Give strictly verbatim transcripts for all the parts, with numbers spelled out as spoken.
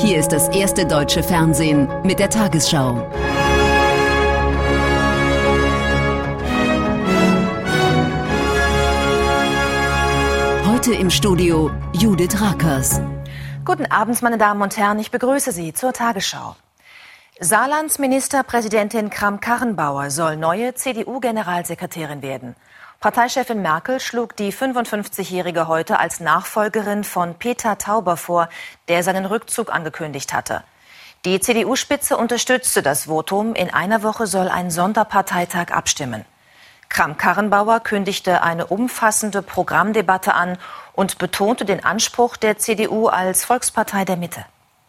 Hier ist das erste deutsche Fernsehen mit der Tagesschau. Heute im Studio Judith Rakers. Guten Abend, meine Damen und Herren, ich begrüße Sie zur Tagesschau. Saarlands Ministerpräsidentin Kramp-Karrenbauer soll neue C D U-Generalsekretärin werden. Parteichefin Merkel schlug die fünfundfünfzigjährige heute als Nachfolgerin von Peter Tauber vor, der seinen Rückzug angekündigt hatte. Die C D U-Spitze unterstützte das Votum. In einer Woche soll ein Sonderparteitag abstimmen. Kramp-Karrenbauer kündigte eine umfassende Programmdebatte an und betonte den Anspruch der C D U als Volkspartei der Mitte.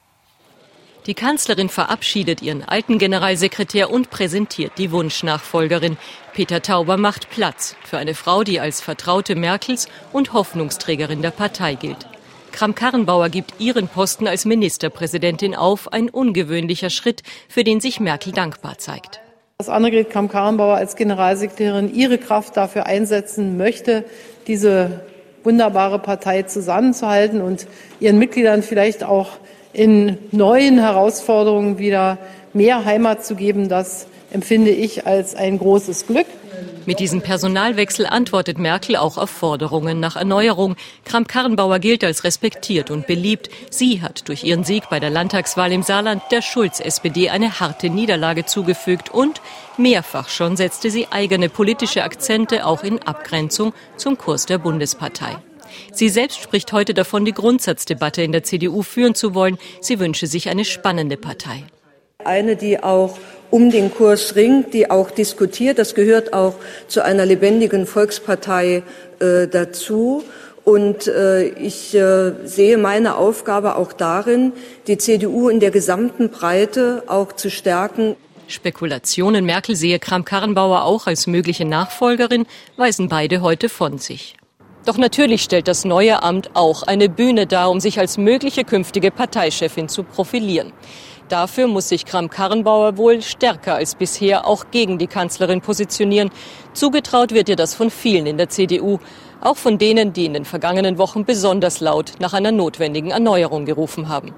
Die Kanzlerin verabschiedet ihren alten Generalsekretär und präsentiert die Wunschnachfolgerin. Peter Tauber macht Platz für eine Frau, die als Vertraute Merkels und Hoffnungsträgerin der Partei gilt. Kramp-Karrenbauer gibt ihren Posten als Ministerpräsidentin auf, ein ungewöhnlicher Schritt, für den sich Merkel dankbar zeigt. Dass Annegret Kramp-Karrenbauer als Generalsekretärin ihre Kraft dafür einsetzen möchte, diese wunderbare Partei zusammenzuhalten und ihren Mitgliedern vielleicht auch in neuen Herausforderungen wieder mehr Heimat zu geben, das empfinde ich als ein großes Glück. Mit diesem Personalwechsel antwortet Merkel auch auf Forderungen nach Erneuerung. Kramp-Karrenbauer gilt als respektiert und beliebt. Sie hat durch ihren Sieg bei der Landtagswahl im Saarland der Schulz-S P D eine harte Niederlage zugefügt und mehrfach schon setzte sie eigene politische Akzente auch in Abgrenzung zum Kurs der Bundespartei. Sie selbst spricht heute davon, die Grundsatzdebatte in der C D U führen zu wollen. Sie wünsche sich eine spannende Partei. Eine, die auch um den Kurs ringt, die auch diskutiert. Das gehört auch zu einer lebendigen Volkspartei äh, dazu. Und äh, ich äh, sehe meine Aufgabe auch darin, die C D U in der gesamten Breite auch zu stärken. Spekulationen, Merkel sehe Kramp-Karrenbauer auch als mögliche Nachfolgerin, weisen beide heute von sich. Doch natürlich stellt das neue Amt auch eine Bühne dar, um sich als mögliche künftige Parteichefin zu profilieren. Dafür muss sich Kramp-Karrenbauer wohl stärker als bisher auch gegen die Kanzlerin positionieren. Zugetraut wird ihr das von vielen in der C D U, auch von denen, die in den vergangenen Wochen besonders laut nach einer notwendigen Erneuerung gerufen haben.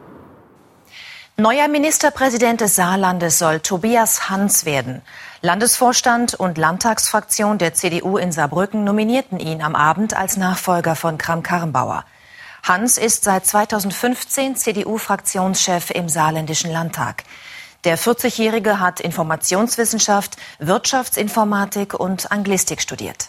Neuer Ministerpräsident des Saarlandes soll Tobias Hans werden. Landesvorstand und Landtagsfraktion der C D U in Saarbrücken nominierten ihn am Abend als Nachfolger von Kramp-Karrenbauer. Hans ist seit zweitausendfünfzehn C D U-Fraktionschef im Saarländischen Landtag. Der vierzigjährige hat Informationswissenschaft, Wirtschaftsinformatik und Anglistik studiert.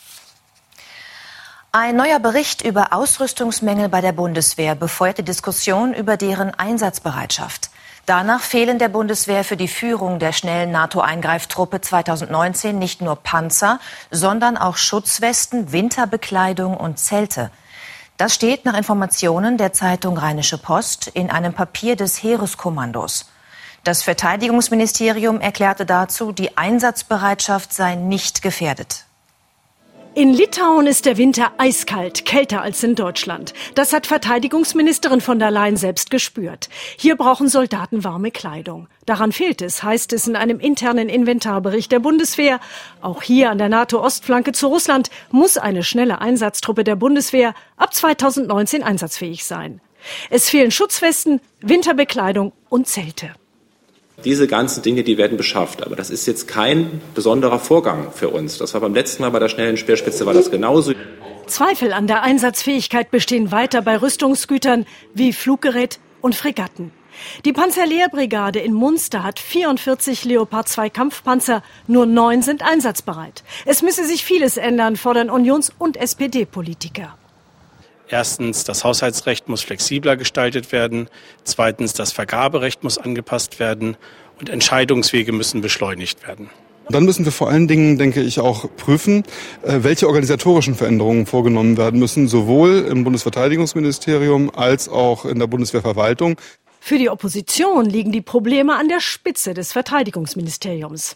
Ein neuer Bericht über Ausrüstungsmängel bei der Bundeswehr befeuert die Diskussion über deren Einsatzbereitschaft. Danach fehlen der Bundeswehr für die Führung der schnellen NATO-Eingreiftruppe zweitausendneunzehn nicht nur Panzer, sondern auch Schutzwesten, Winterbekleidung und Zelte. Das steht nach Informationen der Zeitung Rheinische Post in einem Papier des Heereskommandos. Das Verteidigungsministerium erklärte dazu, die Einsatzbereitschaft sei nicht gefährdet. In Litauen ist der Winter eiskalt, kälter als in Deutschland. Das hat Verteidigungsministerin von der Leyen selbst gespürt. Hier brauchen Soldaten warme Kleidung. Daran fehlt es, heißt es in einem internen Inventarbericht der Bundeswehr. Auch hier an der NATO-Ostflanke zu Russland muss eine schnelle Einsatztruppe der Bundeswehr ab zweitausendneunzehn einsatzfähig sein. Es fehlen Schutzwesten, Winterbekleidung und Zelte. Diese ganzen Dinge, die werden beschafft. Aber das ist jetzt kein besonderer Vorgang für uns. Das war beim letzten Mal bei der schnellen Speerspitze war das genauso. Zweifel an der Einsatzfähigkeit bestehen weiter bei Rüstungsgütern wie Fluggerät und Fregatten. Die Panzerlehrbrigade in Munster hat vierundvierzig Leopard zwei Kampfpanzer, nur neun sind einsatzbereit. Es müsse sich vieles ändern, fordern Unions- und S P D-Politiker. Erstens, das Haushaltsrecht muss flexibler gestaltet werden. Zweitens, das Vergaberecht muss angepasst werden. Und Entscheidungswege müssen beschleunigt werden. Dann müssen wir vor allen Dingen, denke ich, auch prüfen, welche organisatorischen Veränderungen vorgenommen werden müssen, sowohl im Bundesverteidigungsministerium als auch in der Bundeswehrverwaltung. Für die Opposition liegen die Probleme an der Spitze des Verteidigungsministeriums.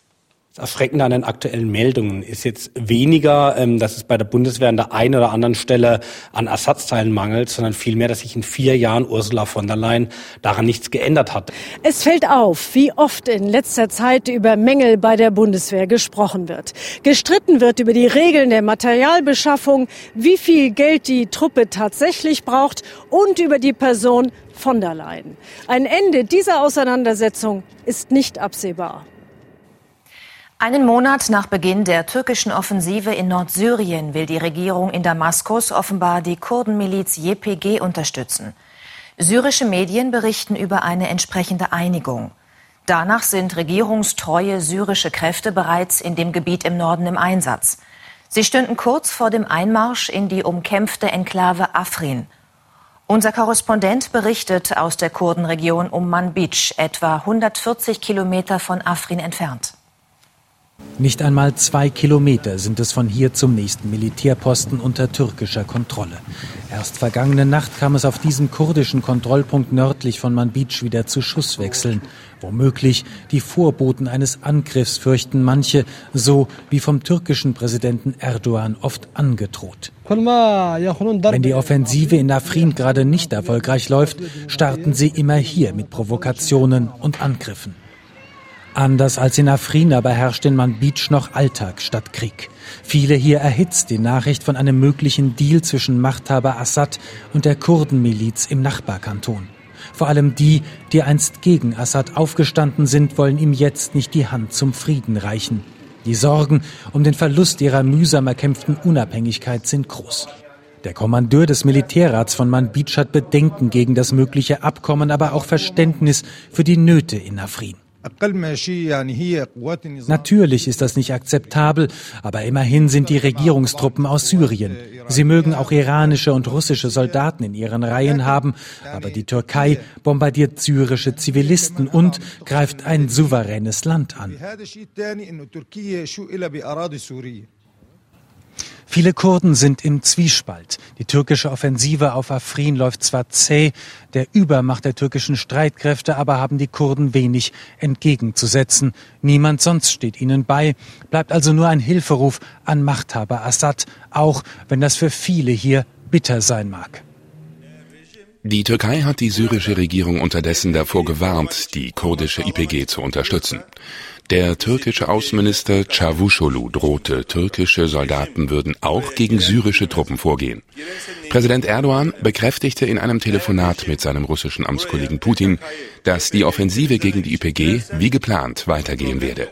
Das Erschreckende an den aktuellen Meldungen ist jetzt weniger, dass es bei der Bundeswehr an der einen oder anderen Stelle an Ersatzteilen mangelt, sondern vielmehr, dass sich in vier Jahren Ursula von der Leyen daran nichts geändert hat. Es fällt auf, wie oft in letzter Zeit über Mängel bei der Bundeswehr gesprochen wird. Gestritten wird über die Regeln der Materialbeschaffung, wie viel Geld die Truppe tatsächlich braucht und über die Person von der Leyen. Ein Ende dieser Auseinandersetzung ist nicht absehbar. Einen Monat nach Beginn der türkischen Offensive in Nordsyrien will die Regierung in Damaskus offenbar die Kurdenmiliz Y P G unterstützen. Syrische Medien berichten über eine entsprechende Einigung. Danach sind regierungstreue syrische Kräfte bereits in dem Gebiet im Norden im Einsatz. Sie stünden kurz vor dem Einmarsch in die umkämpfte Enklave Afrin. Unser Korrespondent berichtet aus der Kurdenregion um Manbij, etwa hundertvierzig Kilometer von Afrin entfernt. Nicht einmal zwei Kilometer sind es von hier zum nächsten Militärposten unter türkischer Kontrolle. Erst vergangene Nacht kam es auf diesem kurdischen Kontrollpunkt nördlich von Manbij wieder zu Schusswechseln. Womöglich die Vorboten eines Angriffs fürchten manche, so wie vom türkischen Präsidenten Erdogan oft angedroht. Wenn die Offensive in Afrin gerade nicht erfolgreich läuft, starten sie immer hier mit Provokationen und Angriffen. Anders als in Afrin aber herrscht in Manbij noch Alltag statt Krieg. Viele hier erhitzt die Nachricht von einem möglichen Deal zwischen Machthaber Assad und der Kurdenmiliz im Nachbarkanton. Vor allem die, die einst gegen Assad aufgestanden sind, wollen ihm jetzt nicht die Hand zum Frieden reichen. Die Sorgen um den Verlust ihrer mühsam erkämpften Unabhängigkeit sind groß. Der Kommandeur des Militärrats von Manbij hat Bedenken gegen das mögliche Abkommen, aber auch Verständnis für die Nöte in Afrin. Natürlich ist das nicht akzeptabel, aber immerhin sind die Regierungstruppen aus Syrien. Sie mögen auch iranische und russische Soldaten in ihren Reihen haben, aber die Türkei bombardiert syrische Zivilisten und greift ein souveränes Land an. Viele Kurden sind im Zwiespalt. Die türkische Offensive auf Afrin läuft zwar zäh, der Übermacht der türkischen Streitkräfte aber haben die Kurden wenig entgegenzusetzen. Niemand sonst steht ihnen bei, bleibt also nur ein Hilferuf an Machthaber Assad, auch wenn das für viele hier bitter sein mag. Die Türkei hat die syrische Regierung unterdessen davor gewarnt, die kurdische Y P G zu unterstützen. Der türkische Außenminister Çavuşoğlu drohte, türkische Soldaten würden auch gegen syrische Truppen vorgehen. Präsident Erdogan bekräftigte in einem Telefonat mit seinem russischen Amtskollegen Putin, dass die Offensive gegen die Y P G wie geplant weitergehen werde.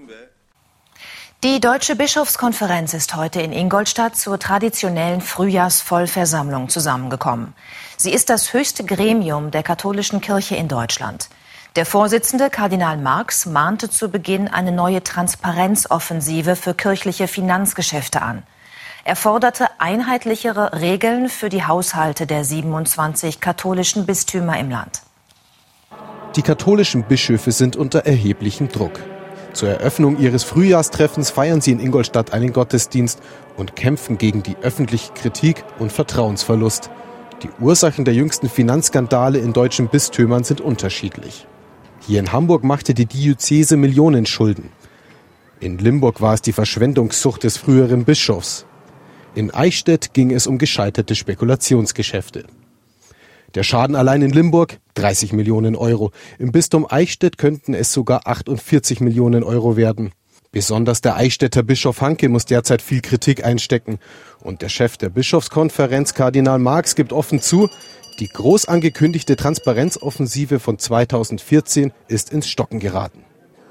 Die Deutsche Bischofskonferenz ist heute in Ingolstadt zur traditionellen Frühjahrsvollversammlung zusammengekommen. Sie ist das höchste Gremium der katholischen Kirche in Deutschland. Der Vorsitzende, Kardinal Marx, mahnte zu Beginn eine neue Transparenzoffensive für kirchliche Finanzgeschäfte an. Er forderte einheitlichere Regeln für die Haushalte der siebenundzwanzig katholischen Bistümer im Land. Die katholischen Bischöfe sind unter erheblichem Druck. Zur Eröffnung ihres Frühjahrstreffens feiern sie in Ingolstadt einen Gottesdienst und kämpfen gegen die öffentliche Kritik und Vertrauensverlust. Die Ursachen der jüngsten Finanzskandale in deutschen Bistümern sind unterschiedlich. Hier in Hamburg machte die Diözese Millionen Schulden. In Limburg war es die Verschwendungssucht des früheren Bischofs. In Eichstätt ging es um gescheiterte Spekulationsgeschäfte. Der Schaden allein in Limburg dreißig Millionen Euro. Im Bistum Eichstätt könnten es sogar achtundvierzig Millionen Euro werden. Besonders der Eichstätter Bischof Hanke muss derzeit viel Kritik einstecken. Und der Chef der Bischofskonferenz, Kardinal Marx, gibt offen zu, die groß angekündigte Transparenzoffensive von zweitausendvierzehn ist ins Stocken geraten.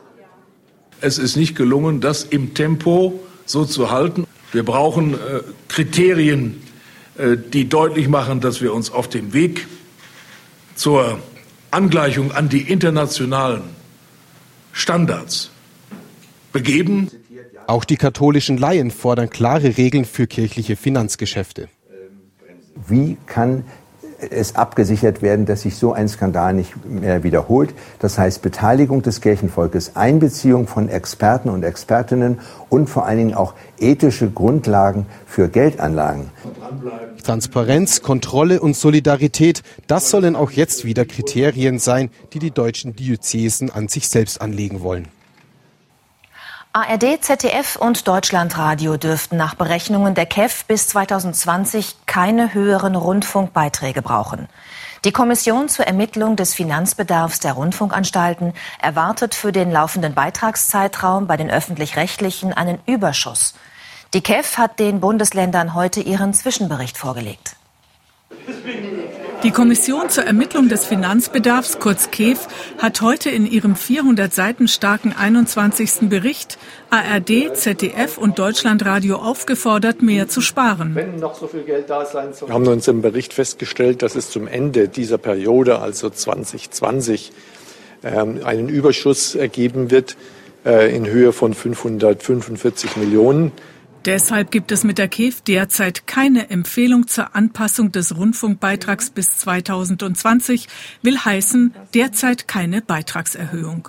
Es ist nicht gelungen, das im Tempo so zu halten. Wir brauchen äh, Kriterien, äh, die deutlich machen, dass wir uns auf dem Weg zur Angleichung an die internationalen Standards begeben. Auch die katholischen Laien fordern klare Regeln für kirchliche Finanzgeschäfte. Wie kann es abgesichert werden, dass sich so ein Skandal nicht mehr wiederholt? Das heißt Beteiligung des Kirchenvolkes, Einbeziehung von Experten und Expertinnen und vor allen Dingen auch ethische Grundlagen für Geldanlagen. Transparenz, Kontrolle und Solidarität, das sollen auch jetzt wieder Kriterien sein, die die deutschen Diözesen an sich selbst anlegen wollen. A R D, Z D F und Deutschlandradio dürften nach Berechnungen der K E F bis zweitausendzwanzig keine höheren Rundfunkbeiträge brauchen. Die Kommission zur Ermittlung des Finanzbedarfs der Rundfunkanstalten erwartet für den laufenden Beitragszeitraum bei den Öffentlich-Rechtlichen einen Überschuss. Die K E F hat den Bundesländern heute ihren Zwischenbericht vorgelegt. Die Kommission zur Ermittlung des Finanzbedarfs, kurz K E F, hat heute in ihrem vierhundert Seiten starken einundzwanzigsten Bericht A R D, Z D F und Deutschlandradio aufgefordert, mehr zu sparen. Wenn noch so viel Geld da sein soll. Wir haben uns im Bericht festgestellt, dass es zum Ende dieser Periode, also zwanzig zwanzig, einen Überschuss ergeben wird in Höhe von fünfhundertfünfundvierzig Millionen. Deshalb gibt es mit der K E F derzeit keine Empfehlung zur Anpassung des Rundfunkbeitrags bis zweitausendzwanzig, will heißen, derzeit keine Beitragserhöhung.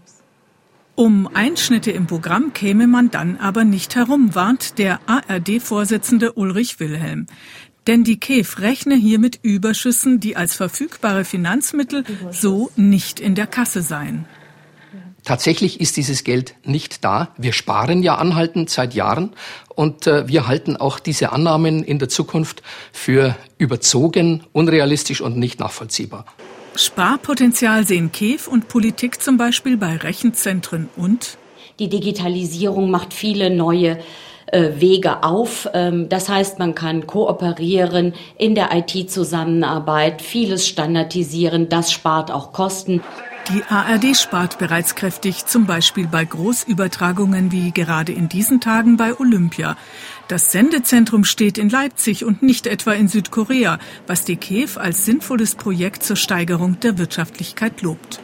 Um Einschnitte im Programm käme man dann aber nicht herum, warnt der A R D-Vorsitzende Ulrich Wilhelm. Denn die K E F rechne hier mit Überschüssen, die als verfügbare Finanzmittel so nicht in der Kasse seien. Tatsächlich ist dieses Geld nicht da. Wir sparen ja anhaltend seit Jahren und äh, wir halten auch diese Annahmen in der Zukunft für überzogen, unrealistisch und nicht nachvollziehbar. Sparpotenzial sehen K E F und Politik zum Beispiel bei Rechenzentren und die Digitalisierung macht viele neue äh, Wege auf. Ähm, das heißt, man kann kooperieren in der I T-Zusammenarbeit, vieles standardisieren, das spart auch Kosten. Die A R D spart bereits kräftig, zum Beispiel bei Großübertragungen wie gerade in diesen Tagen bei Olympia. Das Sendezentrum steht in Leipzig und nicht etwa in Südkorea, was die K E F als sinnvolles Projekt zur Steigerung der Wirtschaftlichkeit lobt.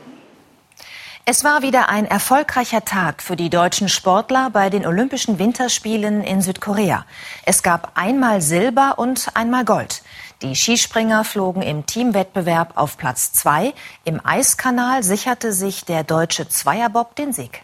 Es war wieder ein erfolgreicher Tag für die deutschen Sportler bei den Olympischen Winterspielen in Südkorea. Es gab einmal Silber und einmal Gold. Die Skispringer flogen im Teamwettbewerb auf Platz zwei. Im Eiskanal sicherte sich der deutsche Zweierbob den Sieg.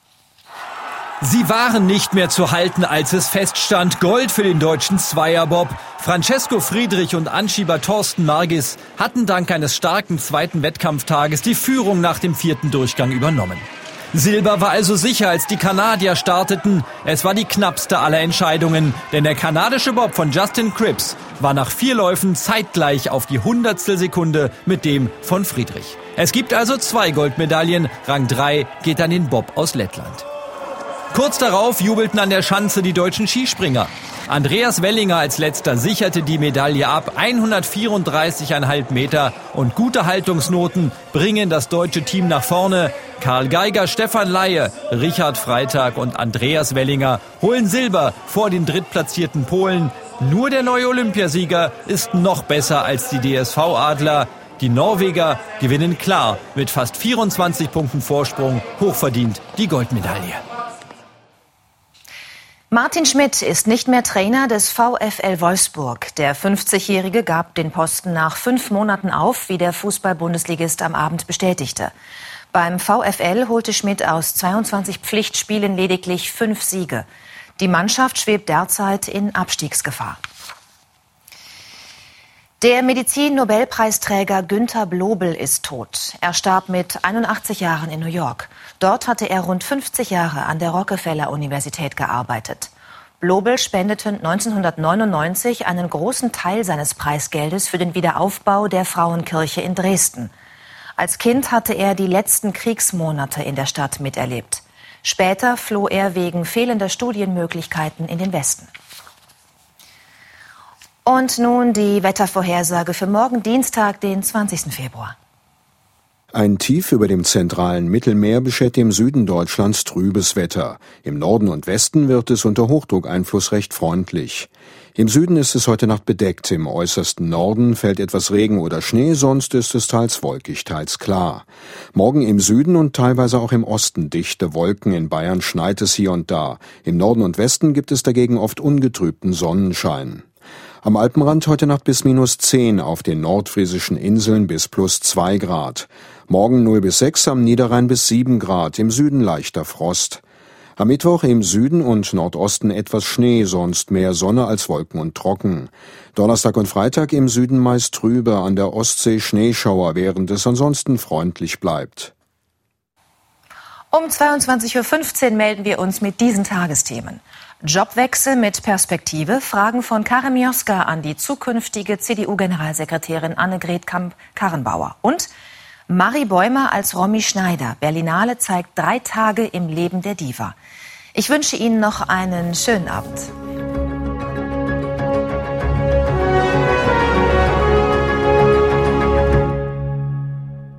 Sie waren nicht mehr zu halten, als es feststand. Gold für den deutschen Zweierbob. Francesco Friedrich und Anschieber Thorsten Margis hatten dank eines starken zweiten Wettkampftages die Führung nach dem vierten Durchgang übernommen. Silber war also sicher, als die Kanadier starteten. Es war die knappste aller Entscheidungen, denn der kanadische Bob von Justin Cripps war nach vier Läufen zeitgleich auf die Hundertstel Sekunde mit dem von Friedrich. Es gibt also zwei Goldmedaillen. Rang drei geht an den Bob aus Lettland. Kurz darauf jubelten an der Schanze die deutschen Skispringer. Andreas Wellinger als Letzter sicherte die Medaille ab. hundertvierunddreißig Komma fünf Meter und gute Haltungsnoten bringen das deutsche Team nach vorne. Karl Geiger, Stefan Laie, Richard Freitag und Andreas Wellinger holen Silber vor den drittplatzierten Polen. Nur der neue Olympiasieger ist noch besser als die D S V-Adler. Die Norweger gewinnen klar mit fast vierundzwanzig Punkten Vorsprung hochverdient die Goldmedaille. Martin Schmidt ist nicht mehr Trainer des VfL Wolfsburg. Der fünfzigjährige gab den Posten nach fünf Monaten auf, wie der Fußball-Bundesligist am Abend bestätigte. Beim VfL holte Schmidt aus zweiundzwanzig Pflichtspielen lediglich fünf Siege. Die Mannschaft schwebt derzeit in Abstiegsgefahr. Der Medizin-Nobelpreisträger Günter Blobel ist tot. Er starb mit einundachtzig Jahren in New York. Dort hatte er rund fünfzig Jahre an der Rockefeller-Universität gearbeitet. Blobel spendete neunzehnhundertneunundneunzig einen großen Teil seines Preisgeldes für den Wiederaufbau der Frauenkirche in Dresden. Als Kind hatte er die letzten Kriegsmonate in der Stadt miterlebt. Später floh er wegen fehlender Studienmöglichkeiten in den Westen. Und nun die Wettervorhersage für morgen Dienstag, den zwanzigsten Februar. Ein Tief über dem zentralen Mittelmeer beschert im Süden Deutschlands trübes Wetter. Im Norden und Westen wird es unter Hochdruckeinfluss recht freundlich. Im Süden ist es heute Nacht bedeckt, im äußersten Norden fällt etwas Regen oder Schnee, sonst ist es teils wolkig, teils klar. Morgen im Süden und teilweise auch im Osten dichte Wolken, in Bayern schneit es hier und da. Im Norden und Westen gibt es dagegen oft ungetrübten Sonnenschein. Am Alpenrand heute Nacht bis minus zehn, auf den nordfriesischen Inseln bis plus zwei Grad. Morgen null bis sechs, am Niederrhein bis sieben Grad, im Süden leichter Frost. Am Mittwoch im Süden und Nordosten etwas Schnee, sonst mehr Sonne als Wolken und trocken. Donnerstag und Freitag im Süden meist trübe, an der Ostsee Schneeschauer, während es ansonsten freundlich bleibt. Um zweiundzwanzig Uhr fünfzehn melden wir uns mit diesen Tagesthemen. Jobwechsel mit Perspektive, Fragen von Karin Mioska an die zukünftige C D U-Generalsekretärin Annegret Kramp-Karrenbauer. Und Marie Bäumer als Romy Schneider. Berlinale zeigt drei Tage im Leben der Diva. Ich wünsche Ihnen noch einen schönen Abend.